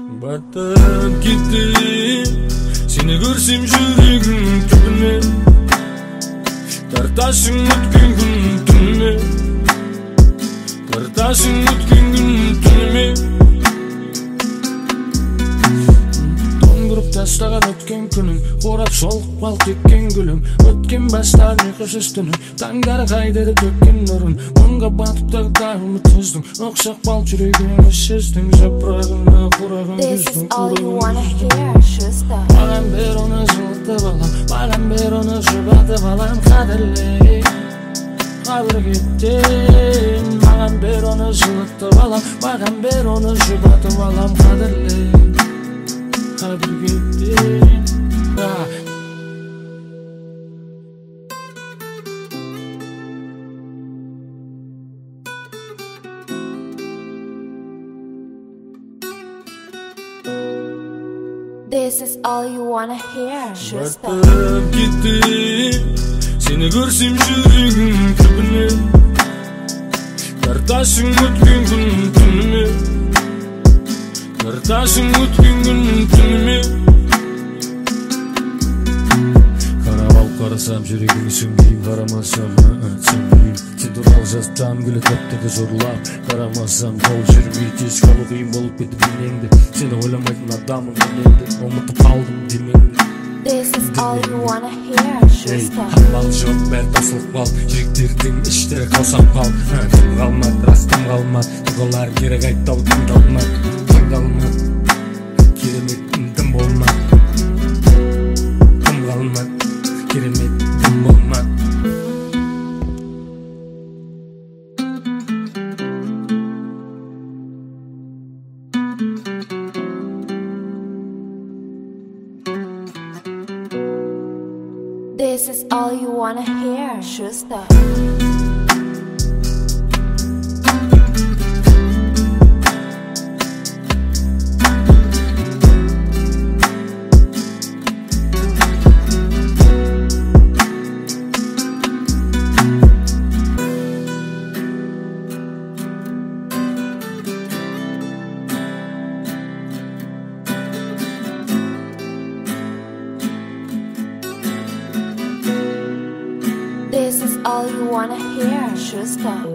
Batып кетті сені көрсем жүрегім түбіне, тартасың өткен күн түніме, тартасың өткен күн түніме. Тоңдырып тастаған өткен күнім, қорап шолып бал кеткен гүлім, өткен бастар ұйқысыз түнім, таңдары қайдырып төккен нұрын, мұңға батып тағдырымы төздің, ұқсақ бал жүрегімі сездің, жапырағына құрағын күздің құрағын. Маған бер оны жылытып алам, маған бер оны жұбатып алам, қадірлей қабір кеттен. Маған бер оны жылытып алам, маған бер оны жұбатып алам, қадірлей қабір кеттен. This is all you wanna hear. Батып кетті сені көрсем жүрегім түбіне, тартасың өткен күн түніме, тартасың өткен күн түніме. Қарап алып қарасам жүрегің сүңгейін, қарамасам сөнгейін. Сен туралы жазсам күлі тәптеді жорлап, қарамасам жол жүрмей тез қалу қиын болып кетті денеңді. Сені ойламайтын адамын мен енді ұмытып қалдым демеңді. This is all you wanna hear. Хамбал жоқ бәр тасылып қал, жүректердің іштері қаусап қал. Тым қалмады, рас тым қалмады, тұғалар кері қайттау тыңдалмады, тыңдалмады, керемет тым болмады, тым қалмады, керемет тым болмады. This is all you wanna hear. Schuster. This is all you wanna hear. Schuster.